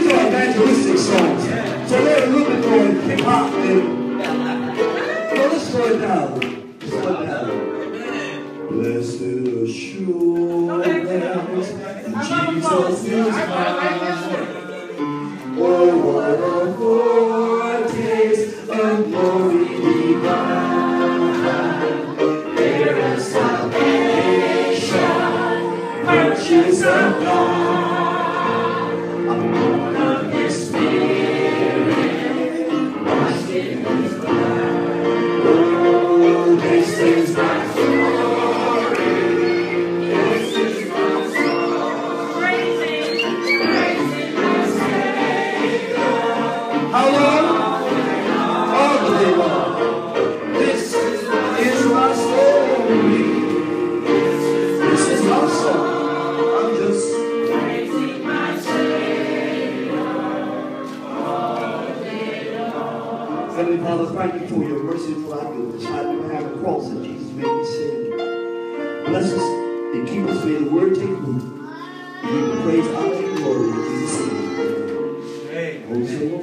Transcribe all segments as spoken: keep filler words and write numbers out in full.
are evangelistic songs. So they're a little bit more hip hop than. So let's slow it down. Slow it down. Blessed assurance, Jesus is mine. Oh, what a foretaste of glory divine. There is salvation, purchase of God. I'm born of His Spirit, washed in His blood. Oh, this is my story. This is my song. Praising, praising my Savior. How long? All the day long. This is my story. This is my song. I'm just praising my Savior all day long. Heavenly Father, thank you for your mercy and for our goodness. I do have a cross that Jesus made me sin. Bless us and keep us. May the word take root. We will praise, honor, and glory in Jesus' name. Amen. Oh, say Lord.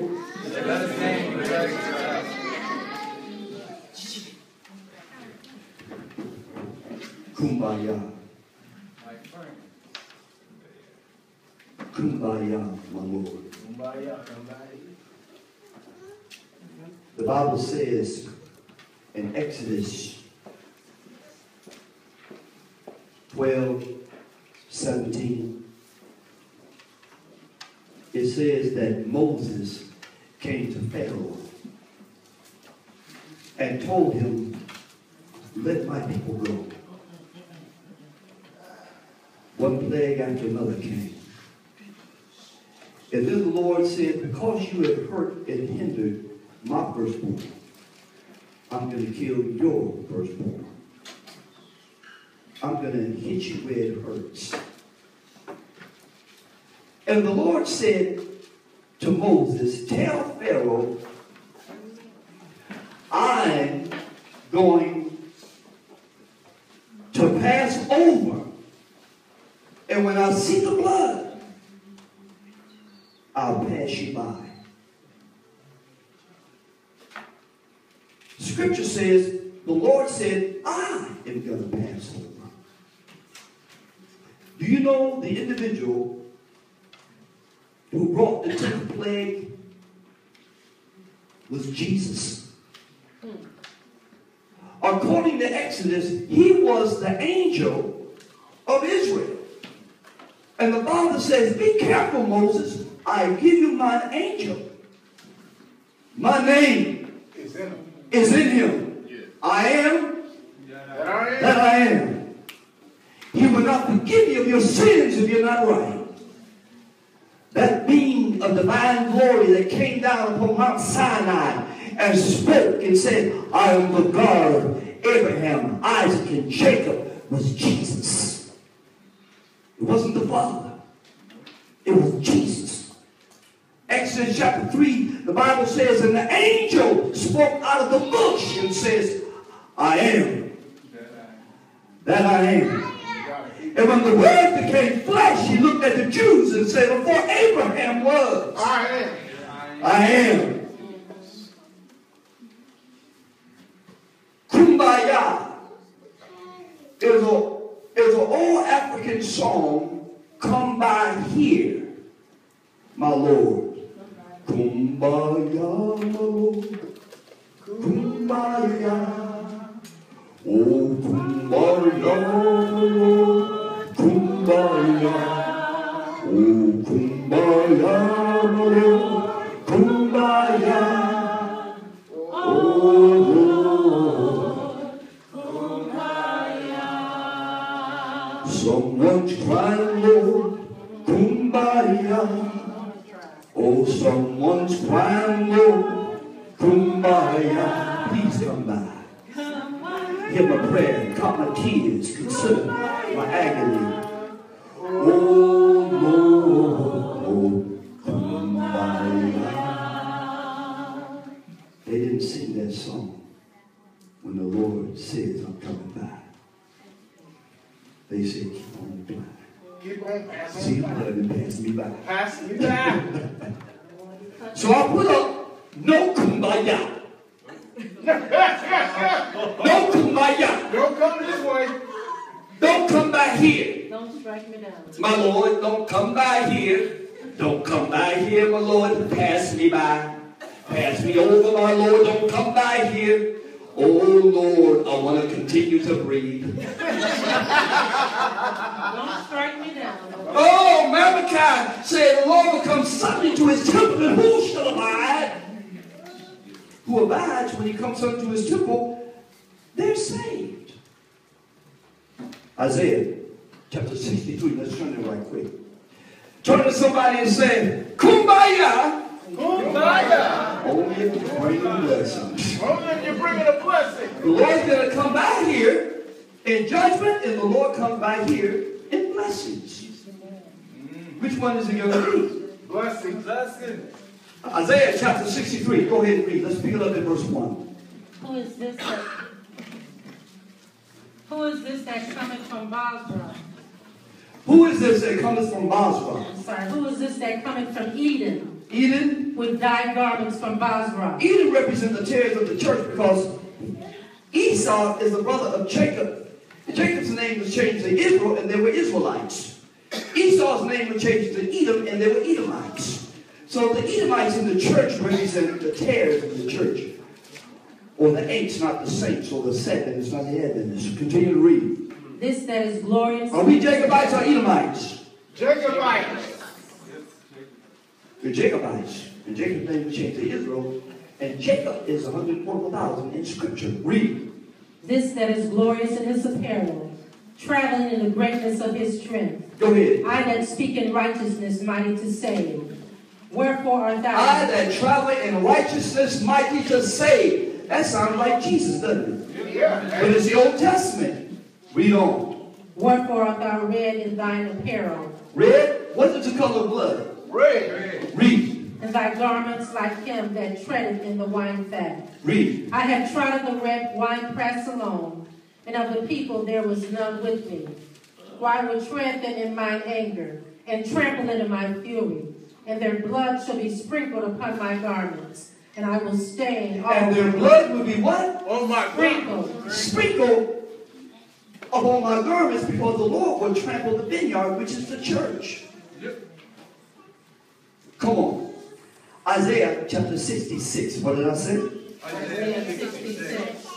Kumbaya. Kumbaya, my Lord. The Bible says in Exodus twelve, seventeen, it says that Moses came to Pharaoh and told him, let my people go. One plague after another came. And then the Lord said, because you have hurt and hindered my firstborn, I'm going to kill your firstborn. I'm going to hit you where it hurts. And the Lord said to Moses, tell Pharaoh, I'm going to pass over. And when I see the blood, I'll pass you by. Scripture says, the Lord said, I am going to pass over. Do you know the individual who brought the tenth plague was Jesus? According to Exodus, he was the angel of Israel. And the Father says, be careful, Moses. I give you my angel. My name is in him. Is in him. Yeah. I am that I am. That I am. He will not forgive you of your sins if you're not right. That being of divine glory that came down upon Mount Sinai and spoke and said, I am the God of Abraham, Isaac, and Jacob, was Jesus. It wasn't the Father. It was Jesus. Exodus chapter three, the Bible says, and the angel spoke out of the bush and says, I am that I am. And when the word became flesh, he looked at the Jews and said, before Abraham was, I am. I am. Kumbaya is a is an old African song, come by here, my Lord. Kumbaya, my Lord. Kumbaya. Oh, kumbaya, my Lord. Kumbaya. Oh, kumbaya, my Lord. Kumbaya. Oh, someone's crying, Lord, kumbaya. Oh, someone's crying, Lord, kumbaya. Please come by. Hear my prayer, calm my tears, consider my agony. Oh, Lord, kumbaya. They didn't sing that song when the Lord says, I'm coming back. They said, keep on playing. Keep on passing. See, let him pass me by. Pass me by. So I put up no kumbaya. No kumbaya. Don't come this way. Don't come by here. Don't strike me down. My Lord, don't come by here. Don't come by here, my Lord. Pass me by. Pass me over, my Lord. Don't come by here. Oh, Lord, I want to continue to breathe. Don't strike me down. Oh, Malachi said the Lord will come suddenly to his temple, and who shall abide? Who abides when he comes unto his temple, they're saved. Isaiah chapter sixty-three. Let's turn it right quick. Turn to somebody and say, Kumbaya. Kumbaya. Only if you bring a blessing. Only if you're bringing a blessing. The Lord's going to come by here in judgment, and the Lord comes by here in blessings. Which one is it going to be? Blessing. Blessing. Isaiah chapter sixty-three. Go ahead and read. Let's pick it up at verse one. Who is this that, who is this that cometh from Basra? Who is this that cometh from Basra? I'm sorry, who is this that cometh from Eden? Eden. With dyed garments from Basra. Eden represents the tares of the church because Esau is the brother of Jacob. Jacob's name was changed to Israel, and they were Israelites. Esau's name was changed to Edom, and they were Edomites. So the Edomites in the church represent the tares of the church. Or the eights, not the saints, or the Adventists, not the Adventists. Continue to read. This that is glorious. Are we Jacobites or Edomites? Jacobites. We're Jacobites. And Jacob's name was changed to Israel. And Jacob is one hundred forty thousand in Scripture. Read. This that is glorious in his apparel, traveling in the greatness of his strength. Go ahead. I that speak in righteousness, mighty to save. Wherefore art thou? I that travel in righteousness, mighty to save. That sounds like Jesus, doesn't it? Yeah. But it's the Old Testament. Read on. Wherefore art thou red in thine apparel? Red? What is the color of blood? Red. Read. And thy garments like him that treadeth in the wine fat. Read. I have trodden the red wine press alone, and of the people there was none with me. For I will tread them in mine anger, and trample them in my fury. And their blood shall be sprinkled upon my garments, and I will stain all. And their blood will be what? Oh my sprinkled. Sprinkled upon my garments, because the Lord will trample the vineyard, which is the church. Yep. Come on. Isaiah chapter sixty-six. What did I say? Isaiah sixty-six.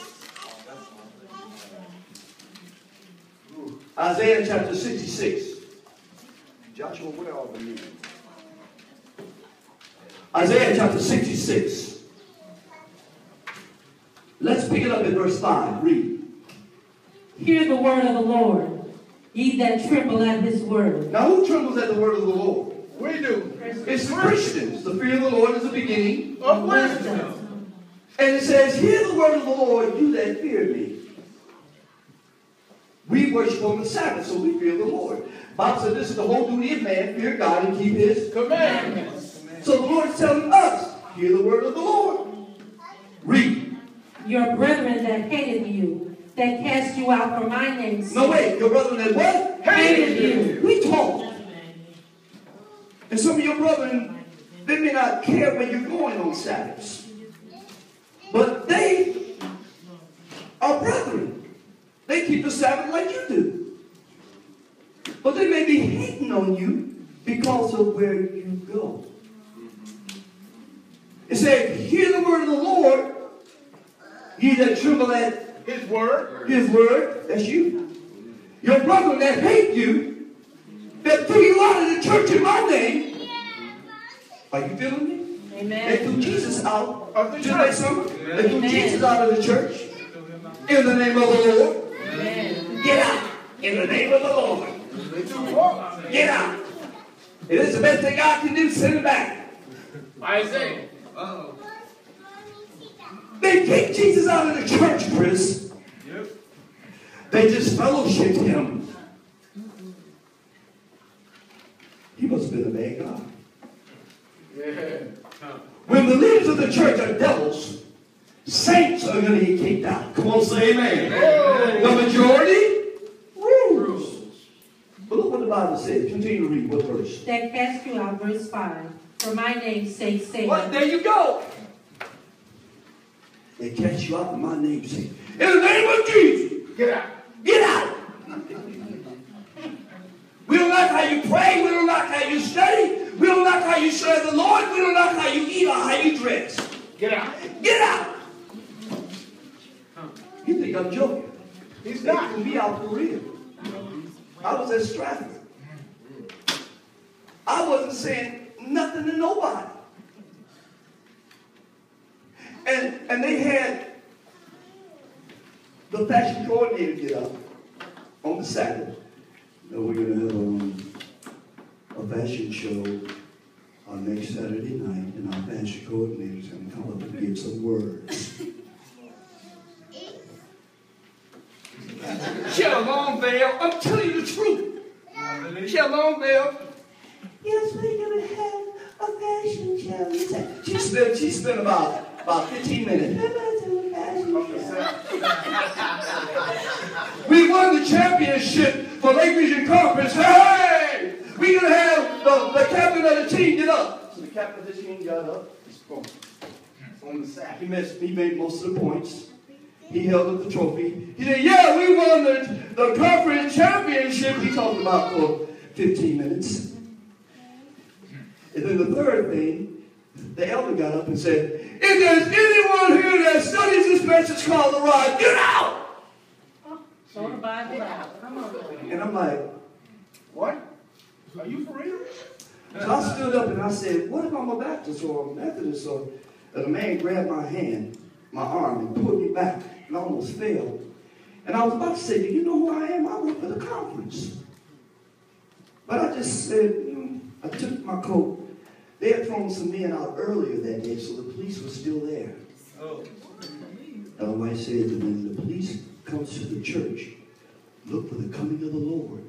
Isaiah chapter sixty-six. Joshua, where are we? Isaiah chapter sixty-six. Let's pick it up at verse five. Read. Hear the word of the Lord, ye that tremble at his word. Now who trembles at the word of the Lord? We do. It's the Christians. The fear of the Lord is the beginning. Of wisdom. And it says, hear the word of the Lord, you that fear me. We worship on the Sabbath, so we fear the Lord. Bible said this is the whole duty of man, fear God and keep his Commandments. So the Lord is telling us, hear the word of the Lord. Read. Your brethren that hated you, that cast you out for my name's sake. No, wait. Your brethren that what? Hated you. We talk. And some of your brethren, they may not care where you're going on Sabbaths. But they are brethren. They keep the Sabbath like you do. But they may be hating on you because of where you go. It said, hear the word of the Lord, ye that tremble at His word. his word. That's you. Your brethren that hate you, that threw you out of the church in my name. Are you feeling me? Amen. They threw Jesus out Of the Didn't church. they, son? They threw Amen. Jesus out of the church. In the name of the Lord. Amen. Get out. In the name of the Lord. They do walk. Get out. It is the best thing God can do. Send him back. Isaiah. They kicked Jesus out of the church, Chris. Yep. They just fellowshipped him. He must have been a bad God. Yeah. When the leaders of the church are devils, saints are going to get kicked out. Come on, say amen. Oh. The majority rules. But look what the Bible says. Continue to read. What verse? That cast you out, verse five. For my name's sake, say Well, there you go. They cast you out in my name's sake. In the name of Jesus, Get out. get out. We don't like how you pray. We don't like how you study. We don't like how you serve the Lord. We don't like how you eat or how you dress. Get out. Get out. You think I'm joking? He's They not. threw me out for real. I was at Stratford. I wasn't saying nothing to nobody. And, and they had the fashion coordinator get up on the Saturday. No, we're going to have um, a fashion show on next Saturday night, and our fashion coordinator is going to come up and give some words. She had a long veil. I'm telling you the truth. She had a long veil. Yes, we're going to have a fashion show. She spent, she spent about, about fifteen minutes. We won the championship for Lake Region Conference. Hey! We're going to have the, the captain of the team get up. So the captain of the team got up. On the sack. He made, he made most of the points. He held up the trophy. He said, yeah, we won the, the conference championship. He talked about for fifteen minutes. And then the third thing, the elder got up and said, if there's anyone here that studies this message called the Rod, get out! So the Bible out. Come on. And I'm like, What? Are you for real? so I stood up and I said, what if I'm a Baptist or a Methodist? Or, and a man grabbed my hand, my arm, and pulled me back and I almost fell. And I was about to say, do you know who I am? I work for the conference. But I just said, mm, I took my coat. They had thrown some men out earlier that day, so the police were still there. Oh. Ellen White said that when the police comes to the church, look for the coming of the Lord.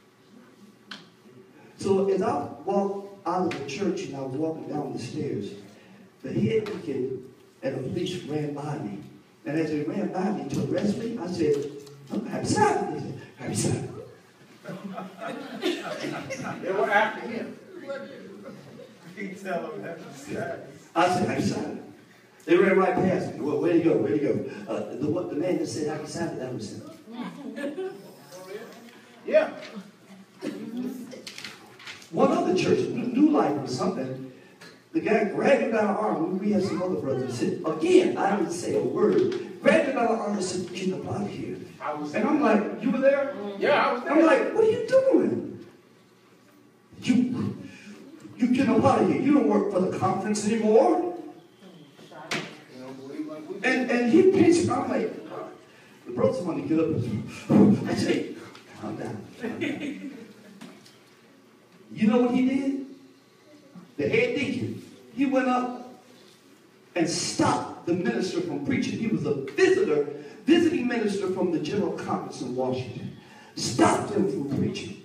So as I walked out of the church and I was walking down the stairs, the head deacon and the police ran by me. And as they ran by me to arrest me, I said, I'm happy Sabbath. They said, happy Sabbath. They were after him. I said, happy Sabbath. They ran right past me. Well, where'd he go? Where'd he go? Uh, the, what, the man that said happy Sabbath, that was him. Yeah. One other church, New Life or something, the guy grabbed me by the arm. We had some other brothers and said, again, I didn't say a word. Grabbed me by the arm and said, get up out of here. I was And I'm like, you were there? Yeah, I was there. I'm like, what are you doing? You, you get up out of here. You don't work for the conference anymore. You don't believe like we do. And, and he pinched me. I'm like, the brothers want to get up and I said, calm down. Calm down. You know what he did? The head deacon, he went up and stopped the minister from preaching. He was a visitor, visiting minister from the General Conference in Washington. Stopped him from preaching.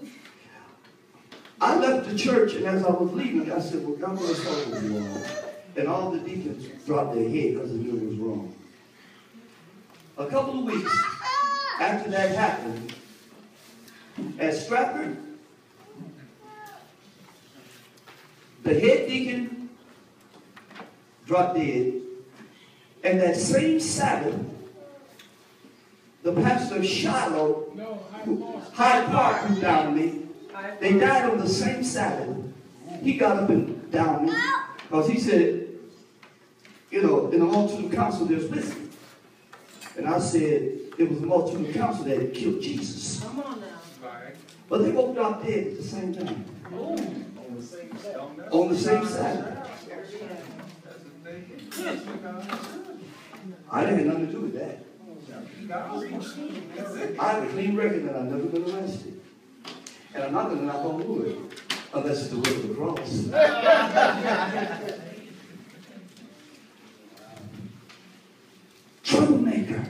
I left the church, and as I was leaving, I said, well, God bless all of you all. And all the deacons dropped their head because they knew it was wrong. A couple of weeks after that happened, at Stratford, the head deacon dropped dead. And that same Sabbath, the pastor of Shiloh, No, who, Hyde Park, who downed me, they died on the same Sabbath. He got up and downed me because he said, you know, in the multitude of council there's wisdom. And I said, it was the multitude of council that killed Jesus. Come on now. Right. But they both dropped dead at the same time. On the same day. On the same Sabbath. I didn't have nothing to do with that. I have a clean record that I've never been arrested. And I'm not going to knock on wood unless it's the way of the cross. Troublemaker.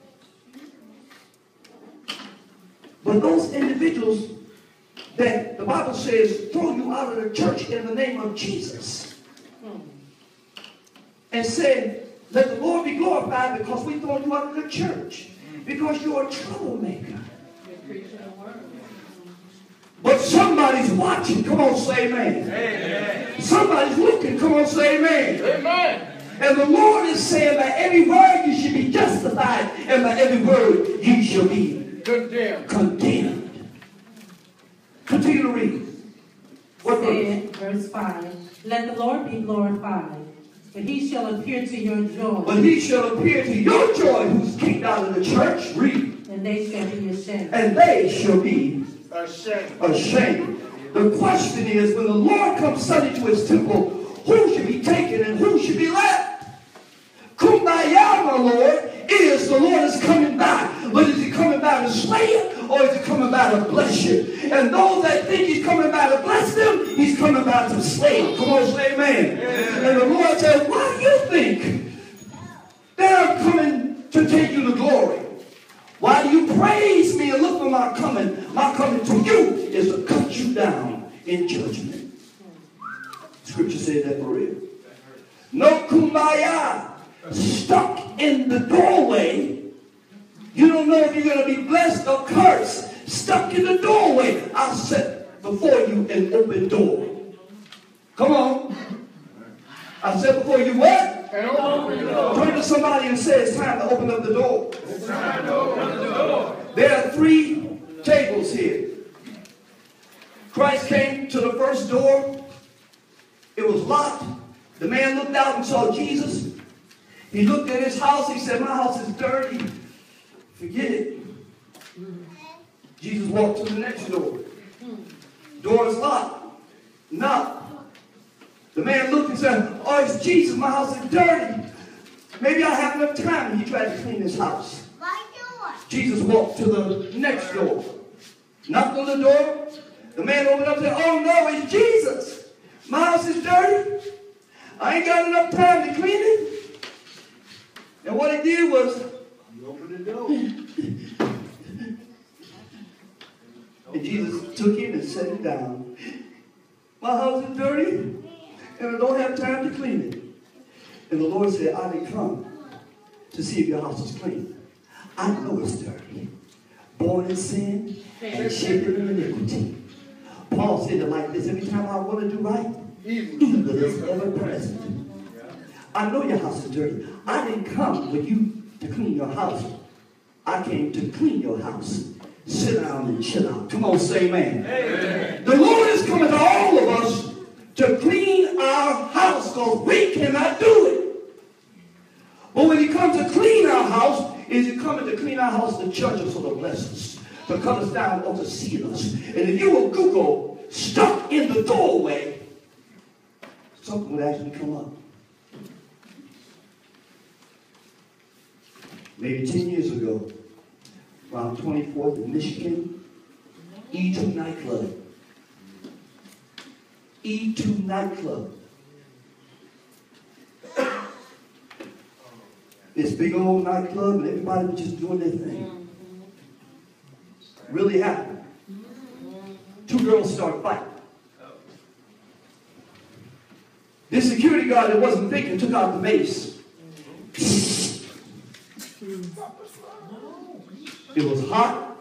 But those individuals that the Bible says throw you out of the church in the name of Jesus and said, let the Lord be glorified because we throw you out of the church because you're a troublemaker. You're preaching the word. But somebody's watching. Come on, say amen. Amen. Somebody's looking. Come on, say amen. Amen. And the Lord is saying by every word you should be justified, and by every word you shall be Condemned. condemned. Continue to read. What verse? Said, verse five, let the Lord be glorified, for he shall appear to your joy, But he shall appear to your joy who's kicked out of the church. Read. and they shall be ashamed. And they shall be Ashamed. ashamed. The question is, when the Lord comes Sunday to his temple, who should be taken and who should be left? Kumbaya, my Lord, is the Lord is coming back. But is he coming back to slay you, or is he coming back to bless you? And those that think he's coming back to bless them, he's coming back to slay them. Come on, say amen. Amen. And the Lord said, why do you think that I'm coming to take you to glory? Why do you praise me and look for my coming? My coming to you is to cut you down in judgment. Scripture says that for real. No kumbaya. Stuck in the doorway. You don't know if you're going to be blessed or cursed. Stuck in the doorway. I'll set before you an open door. Come on. I said before you what? And open the door. Turn to somebody and say it's time to open up the door. It's time to open the door. There are three tables here. Christ came to the first door. It was locked. The man looked out and saw Jesus. He looked at his house. He said, my house is dirty. Forget it. Jesus walked to the next door. Door is locked. Knock. The man looked and said, oh, it's Jesus. My house is dirty. Maybe I have enough time. And he tried to clean his house. Jesus walked to the next door. Knocked on the door. The man opened up and said, oh no, it's Jesus. My house is dirty. I ain't got enough time to clean it. And what he did was, You open the door. and Jesus took him and set him down. My house is dirty, and I don't have time to clean it. And the Lord said, I didn't come to see if your house is clean. I know it's dirty. Born in sin and shaped in iniquity. Paul said it like this, every time I want to do right, evil is ever present. I know your house is dirty. I didn't come with you to clean your house. I came to clean your house. Sit down and chill out. Come on, say amen. Amen. The Lord is coming to all of us to clean our house because we cannot do it. But when he comes to clean our house, is he coming to clean our house to judge us or to bless us, to cut us down or to seal us? And if you will Google stuck in the doorway, something would actually come up. Maybe ten years ago, around twenty-fourth in Michigan, E two nightclub. E two nightclub. This big old nightclub and everybody was just doing their thing. Really happened. Two girls started fighting. This security guard that wasn't thinking took out the mace. It was hot.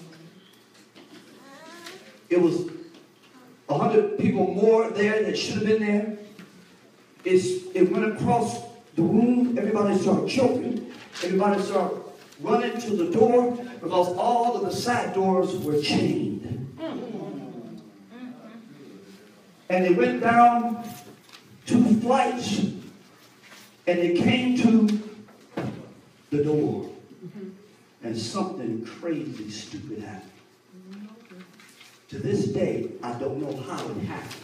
It was a hundred people more there that should have been there. It's, it went across the room. Everybody started choking. Everybody started running to the door because all of the side doors were chained. And they went down two flights and they came to the door. And something crazy, stupid happened. To this day, I don't know how it happened.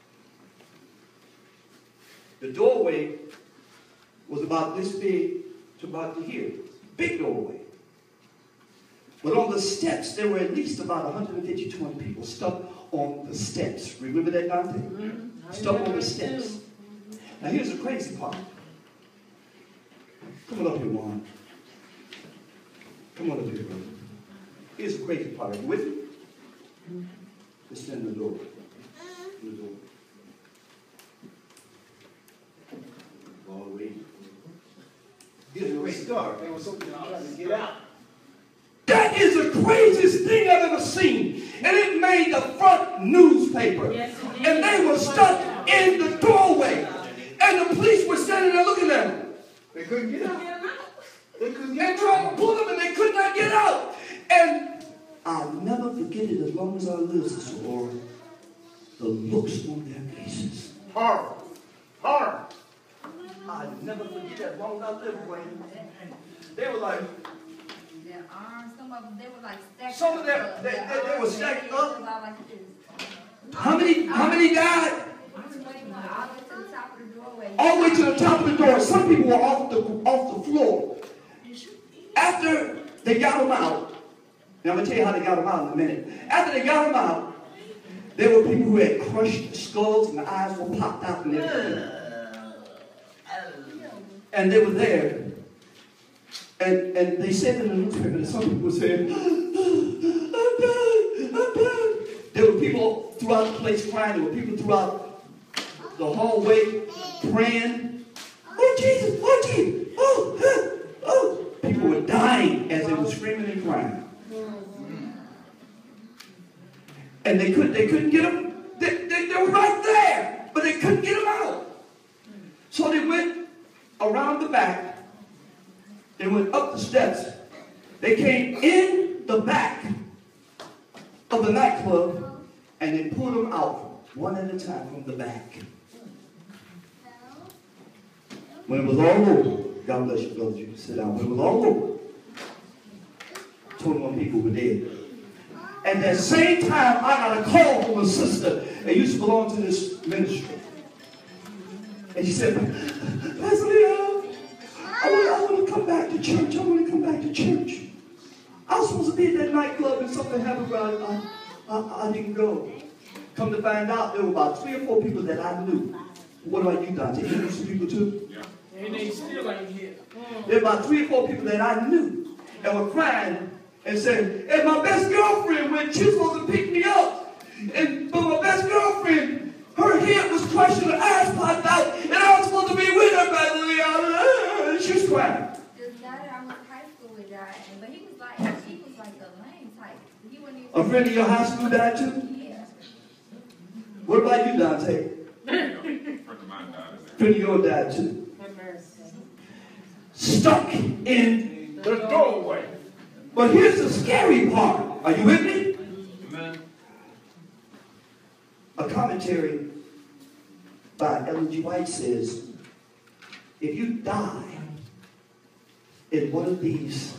The doorway was about this big to about here. Big doorway. But on the steps, there were at least about one hundred fifty, two hundred people stuck on the steps. Remember that, Dante? Mm-hmm. Stuck on the steps. Now here's the crazy part. Come on up here, Juan. Come on up here, brother. Here's the crazy part. Are you with me? Let's stand in the door. In the door. All the way. Here's the crazy part. There was something trying to get out. That is the craziest thing I've ever seen. And it made the front newspaper. Yes, it did. And they were stuck in the doorway. And the police were standing there looking at them. They couldn't get out. They couldn't And get out. trying to pull them, and they could not get out. And I'll never forget it as long as I live, Sister Laura. The looks on their faces. Horror. Horror. I'll never forget that as long as I live, Wayne. They were like, Their arms, some of them, they were like stacked Some of them, up. they- Their they- they were arms, stacked their up. heads was all like this. how many, how many died? All the way to the top of the doorway. All the way to the top of the door. Some people were off the off the floor. After they got them out, and I'm going to tell you how they got them out in a minute. After they got them out, there were people who had crushed skulls and the eyes were popped out and everything. And they were there. And, and they said in the newspaper that some people were saying, I'm done, I'm done. There were people throughout the place crying. There were people throughout the hallway praying, oh Jesus, oh Jesus, oh, huh, oh. People were dying as they were screaming and crying. And they, could, they couldn't get them, they, they, they were right there, but they couldn't get them out. So they went around the back, they went up the steps, they came in the back of the nightclub, and they pulled them out one at a time from the back. When it was all over, God bless you, brothers, you can sit down. When it was all over, twenty-one people were dead. At that same time, I got a call from a sister that used to belong to this ministry. And she said, Pastor Leo, I want, I want to come back to church. I want to come back to church. I was supposed to be at that nightclub and something happened where I, I, I, I didn't go. Come to find out, there were about three or four people that I knew. What about you, Dante? You knew some people too? Yeah. And they still ain't here. There were about three or four people that I knew and were crying and saying, and my best girlfriend went, she was supposed to pick me up. And but my best girlfriend, her head was crushed and her eyes popped out, and I was supposed to be with her, by the She was crying. This guy that I went to high school with died, but he was like, he was like a lame type. He wasn't even. A friend of your high school died too? Yeah. What about you, Dante? Friend of yours died too. Stuck in The doorway. But here's the scary part. Are you with me? Amen. A commentary by Ellen G. White says, if you die in one of these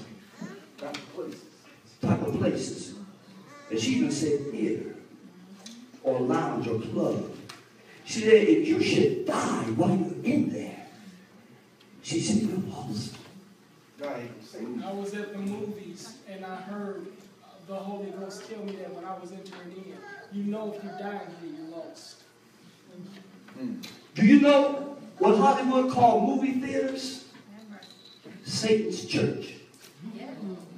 type of places, and she even said theater or lounge or club, she said, if you should die while you're in there, she said, you're lost. I was at the movies and I heard the Holy Ghost tell me that when I was entering in. You know if you die here, you're lost. Do you know what Hollywood called movie theaters? Satan's church. Yeah.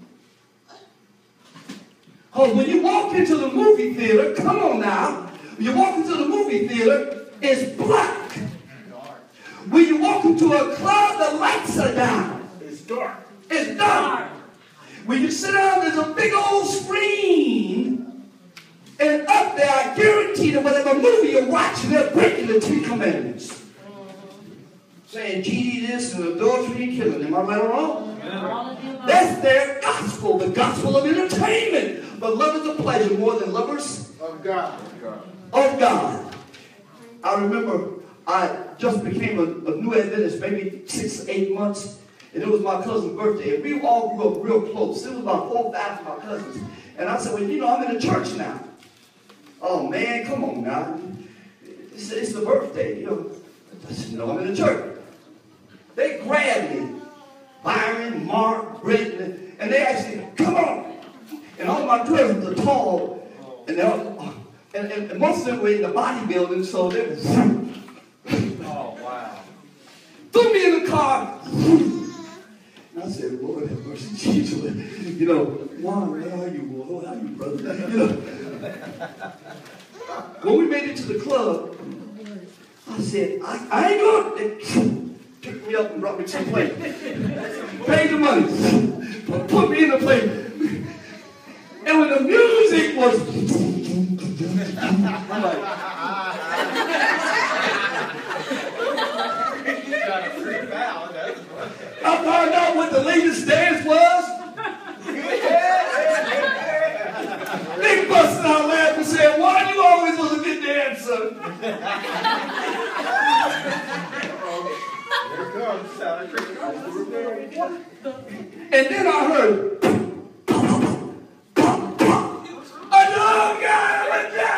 Because when you walk into the movie theater, come on now, when you walk into the movie theater, it's black. When you walk into a club, the lights are down. It's dark. It's dark. When you sit down, there's a big old screen. And up there, I guarantee that whatever movie you're watching, they're breaking the Ten Commandments. Saying G D this and adultery and killing. Am I right or wrong? That's their gospel, the gospel of entertainment. But love is a pleasure more than lovers Of God. of God. I remember I just became a, a new Adventist maybe six, eight months. And it was my cousin's birthday. And we all grew up real close. It was about four or five of my cousins. And I said, well, you know, I'm in the church now. Oh, man, come on now. It's, it's the birthday, you know. I said, no, I'm in the church. They grabbed me. Byron, Mark, Britton, and they actually, come on. And all my cousins are tall. And, they all, and, and, and most of them were in the bodybuilding, so they was. Oh, wow. Threw me in the car. And I said, Lord have mercy, Jesus. You know, Juan, where are you, boy? Where are you, brother? You know. When we made it to the club, I said, I, I ain't going. They picked me up and brought me to the plane. Paid the money. Put me in the plane. And when the music was, I'm like, I found out what the latest dance was. They busted out laughing and said, why you always was a good dancer? Here it comes. Sound like And then I heard, I know God, I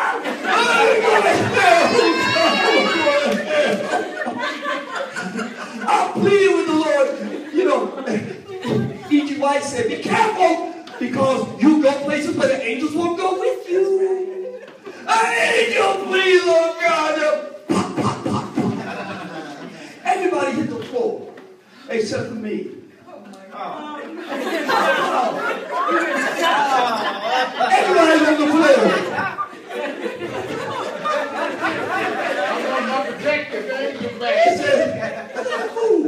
know. I pleaded with the Lord. You know, E G White said, be careful, because you go places where the angels won't go with you. An angel, please, Lord God. Pop, pop, pop, pop. Everybody hit the floor, except for me. Oh. Everybody's on the floor. I'm going to protect the angel He back. said, ooh.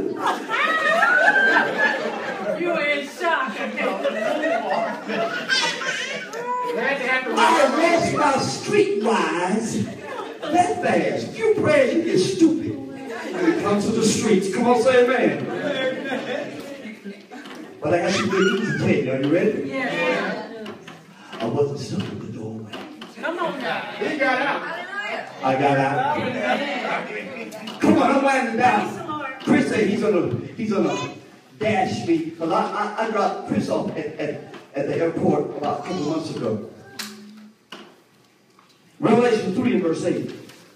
You were in shock. I lost my streetwise that fast. Few prayers, you get stupid when it comes to the streets. Come on, say amen. But I got some good news to tell you. Are you ready? Yeah. I wasn't stuck in the doorway. Come on now. He got out. I got out. Come on, I'm winding down. Chris said he's gonna he's gonna dash me because I, I I dropped Chris off at, at, at the airport about a couple months ago. Revelation three and verse eight.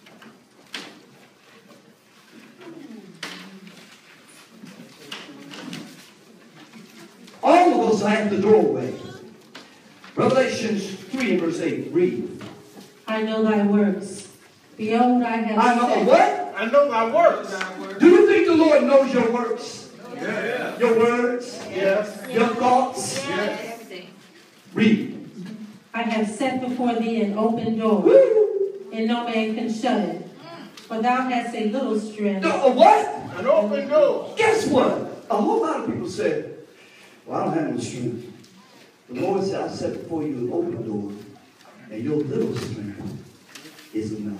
All of us are at the doorway. Revelations three and verse eight. Read. I know thy works. Behold, I have I know set- what? I know my works. Do you think the Lord knows your works? Yeah. Your words? Yes. Your thoughts? Everything. Read. I have set before thee an open door, Woo. and no man can shut it. For thou hast a little strength. No, a what? An open door. Guess what? A whole lot of people said, well, I don't have no strength. The Lord said, I set before you an open door, and your little strength is enough.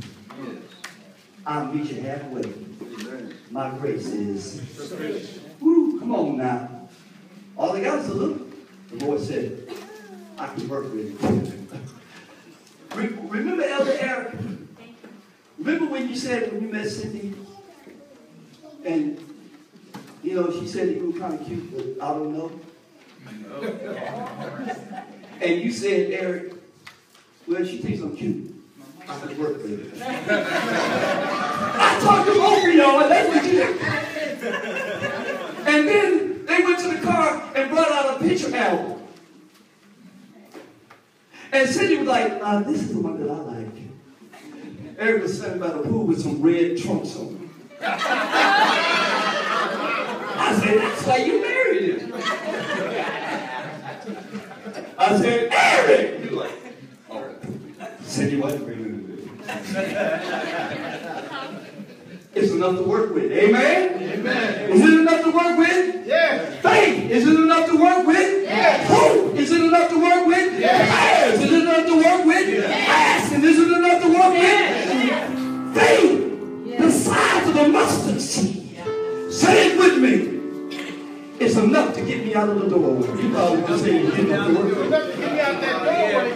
I'll meet you halfway. My grace is. Woo, come on now. All they got is a little. The Lord said, I can work with it. Re- Remember Elder Eric? Remember when you said, when you met Cindy, and, you know, she said you were kind of cute, but I don't know. And you said, Eric, well, she thinks I'm cute. I can work with it. I talked them over, y'all, and that's what you did. And then they went to the car and brought out a picture album. And Cindy was like, uh, this is the one that I like. Eric was standing by the pool with some red trunks on. I said, that's why you married him. I said, Eric! He was like, oh. Cindy wasn't bringing it. It's enough to work with. Amen? Amen. Is it enough to work with? Yes. Faith, is it enough to work with? Yes. Hope, is it enough to work with? Yes. Prayers, is it enough to work with? Yes. Asking, is it enough to work Yes. with? Faith, the size of a mustard seed. Say it with me. It's enough to get me out of the door. You probably just say it's enough to work with. Enough to get me out that doorway.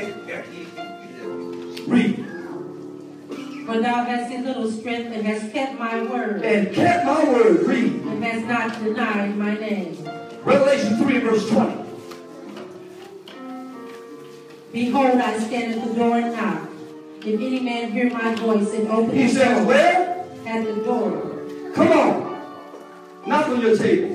Read. For thou hast a little strength and hast kept my word, And kept my word. Read. and hast not denied my name. Revelation three verse twenty. Behold, I stand at the door and knock. If any man hear my voice and open He the says, door where? at the door, Come on. Knock on your table.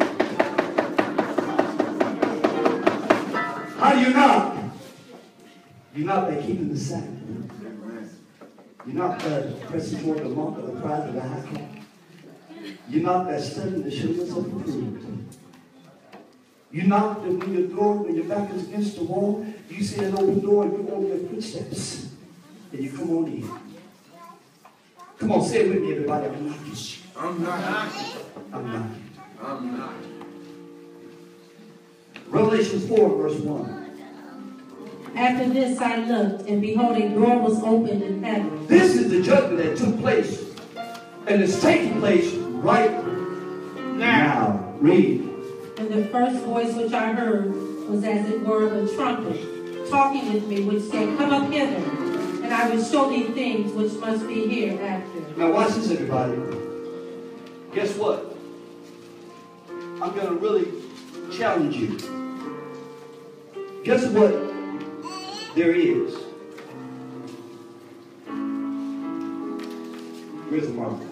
How do you knock? You knock by keeping the Sabbath. You knock by pressing toward the mark of the prize of the high call. You knock by studying the shoulders of the approved. You knock that when your door, when your back is against the wall, you see an open door and you open your footsteps. And you come on in. Come on, say it with me, everybody. I'm knocking. I'm not. I'm knocking. I'm not. Revelation four, verse one. After this I looked, and behold, a door was opened in heaven. This is the judgment that took place and is taking place right now. Read. And the first voice which I heard was as it were of a trumpet, talking with me, which said, Come up hither, and I will show thee things which must be hereafter. Now watch this, everybody. Guess what? I'm going to really challenge you. Guess what there is? Where's the marker?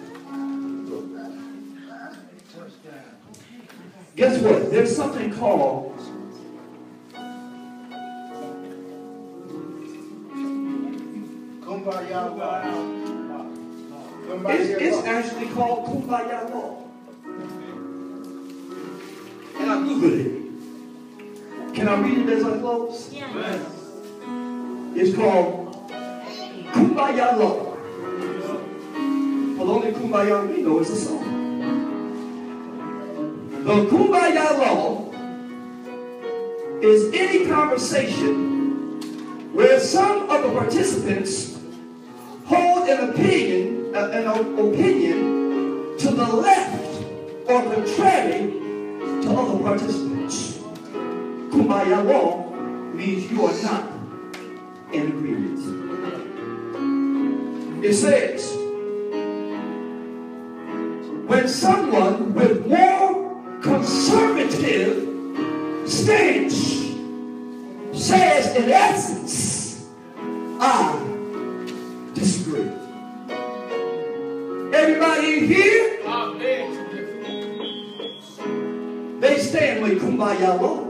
Guess what? There's something called It's, it's actually called Kumbaya Law. And I Googled it. Can I read it as I close? Yes. It's called Kumbaya Law. Well, only Kumbaya we know is a song. The Kumbaya Law is any conversation where some of the participants hold an opinion Uh, an opinion to the left or contrary to other participants. Kumbaya Law means you are not in agreement. It says, when someone with more conservative stance says in essence, I disagree. Everybody here, they stand with Kumbaya Law.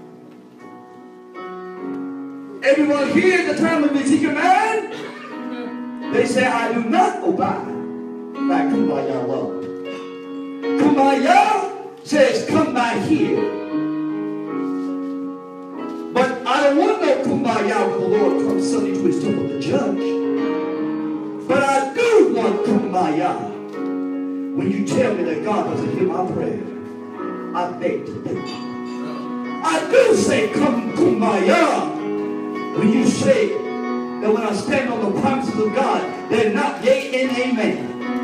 Everyone here at the time of Ezekiel nine, they say, I do not abide by Kumbaya Law. Kumbaya says, come by here. But I don't want no Kumbaya when the Lord comes suddenly to his temple to judge. But I do want Kumbaya when you tell me that God doesn't hear my prayer. I beg to differ. I do say come Kumbaya when you say that when I stand on the promises of God, they're not yea and amen.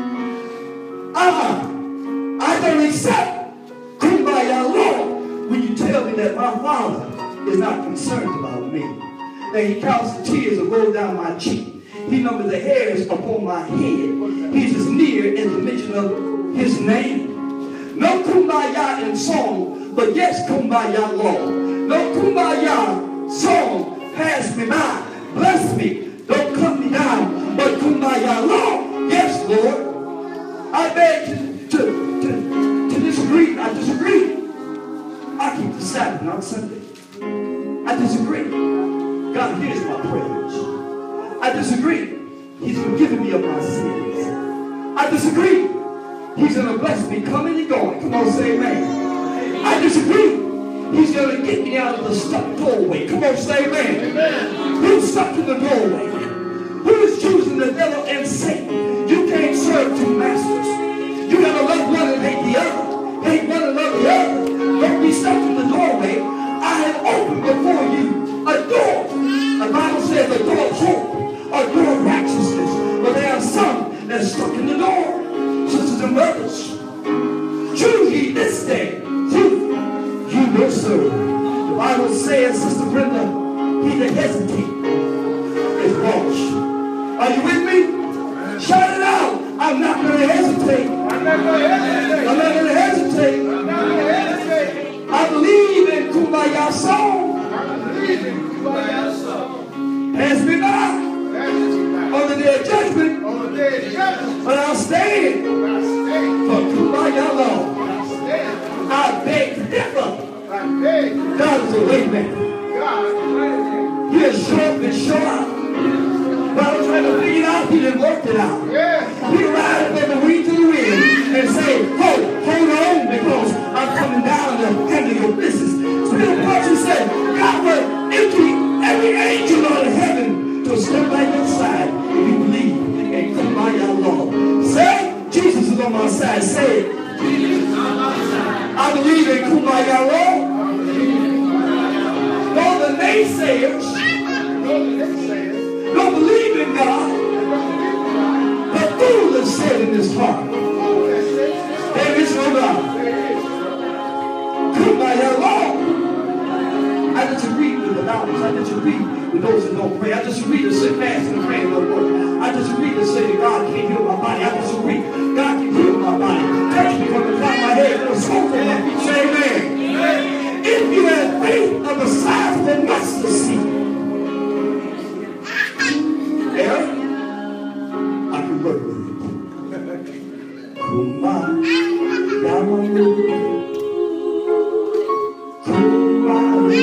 Uh-uh. I don't accept Kumbaya Law when you tell me that my Father is not concerned about me. That he counts the tears that roll down my cheek. He numbers the hairs upon my head. He's as near as the mention of his name. No Kumbaya in song, but yes Kumbaya Law. No Kumbaya song, pass me by, bless me, don't cut me down, but Kumbaya Law, yes Lord. I beg to, to, to, to disagree. I disagree. I keep the Sabbath on Sunday. I disagree. God hears my prayers. I disagree. He's forgiven me of my sins. I disagree. He's going to bless me coming and going. Come on, say amen. I disagree. He's going to get me out of the stuck doorway. Come on, say amen. Amen. Who's stuck in the doorway? Who is choosing the devil and Satan? You can't serve two masters. You got to love one and hate the other. Hate one and love the other. Don't be stuck in the doorway. I have opened before you a door. The Bible says a door of hope. A door of righteousness. But there are some that are stuck in the door. Sisters and brothers, choose ye this day who you will serve. The Bible says, Sister Brenda, he that hesitates is lost. Are you with me? Shout it out. I'm not going to hesitate. I'm not going to hesitate. I'm not going to hesitate. I'm not going to hesitate. I believe in Kumbaya song. I believe in Kumbaya song. Pass me by. On the day of judgment, on the day of judgment, but I'll stand for Kumbaya Law. I beg to differ. God is a way man. He has shown up and shown out. But I was trying to figure it out, he didn't work it out. He ride up the wing to the wind and say, hold, hold on, because I'm coming down to handle your business. Still, person said, God will empty every angel out of heaven to stand by your side if you believe in Kumbaya Law. Say, Jesus is on my side. Say it. I believe in Kumbaya Law. All the naysayers don't believe in God, the fool has said in his heart, there is no God. Come by your law. I disagree with the doubters. I disagree with those who don't pray. I disagree to sit fast and pray and don't work. I disagree to say that God can't heal my body. I disagree. God can heal my body. Touch me from the top of my head to the sole of my feet. Say amen. If you have faith of the size of the mustard seed, yeah, I can work with it. Kuma, Yamalu, Kuma,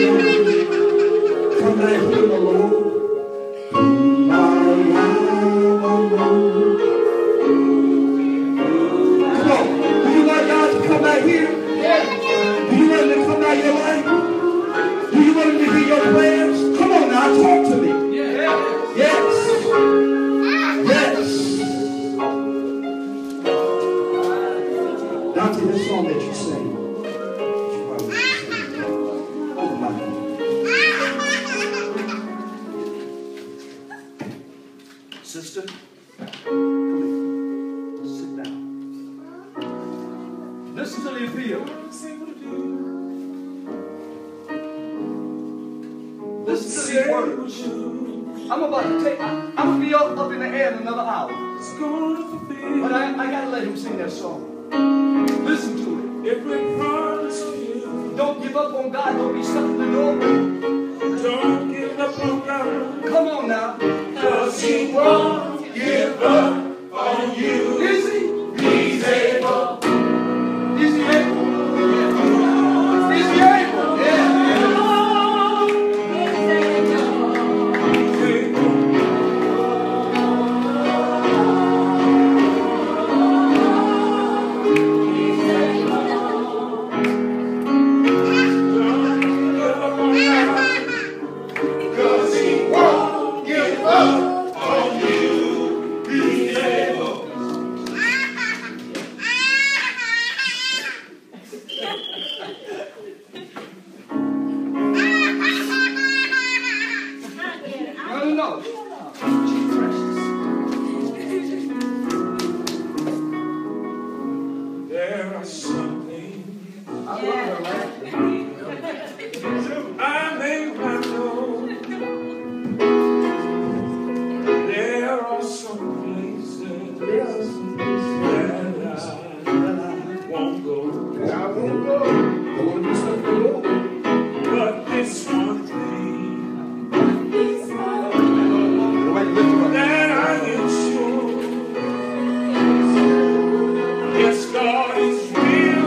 come back here, the Lord. Kuma, Yamalu. Come on, do you want God to come back here? Do you want him to come out your life? Do you want him to hear your prayers? Come on now, talk to me. Yes. Yes. Dante, that song that you sang, you probably sang. Oh my. Sister, come here. Sit down. Listen to the appeal. Listen to these words. I'm about to take, I'm going to be up, up in the air in another hour. But I, I got to let him sing that song. Listen to it. Don't give up on God. Don't be stuck in the door. Don't give up on God. Come on now. Cause he won't give up on you. Is he? He's able. Is he able? Is he able? Yeah. Yes, God is real.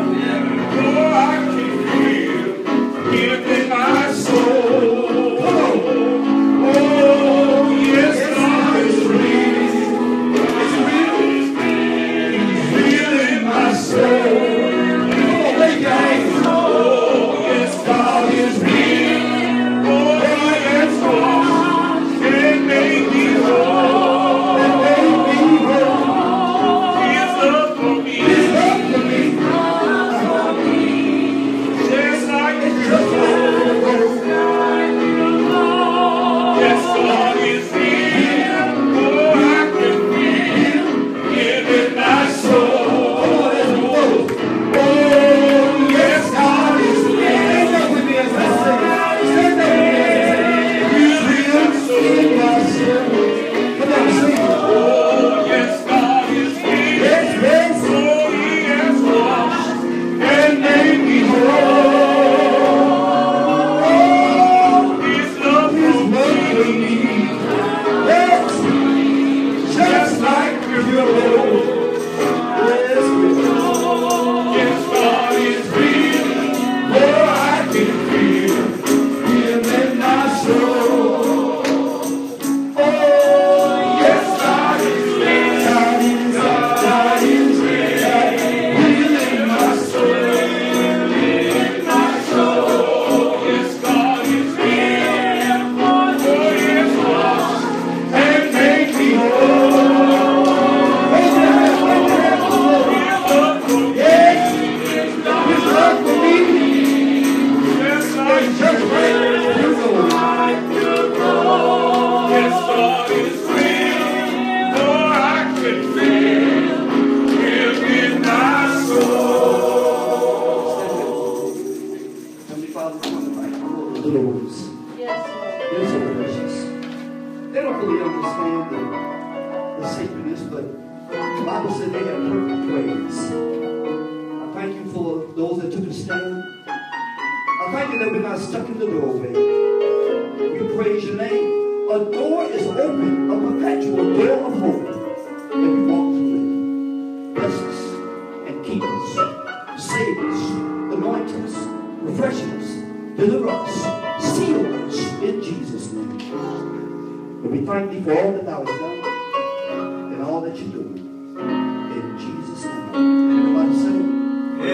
that we're not stuck in the doorway. We praise your name. A door is open, a perpetual door of hope. And we walk through it. Bless us and keep us. Save us. Anoint us. Refresh us. Deliver us. Seal us in Jesus' name. And we thank thee for all that thou hast done and all that you're doing. In Jesus' name. Everybody say,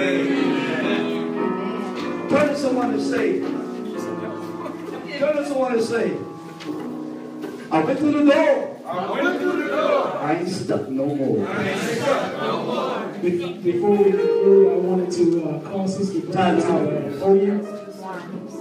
amen. Turn to someone and say, turn to someone and say, I went through the door. I went through the door. I ain't stuck no more. I ain't stuck no more. Be- Before we conclude, I wanted to uh, call Sister Brenda out at the podium.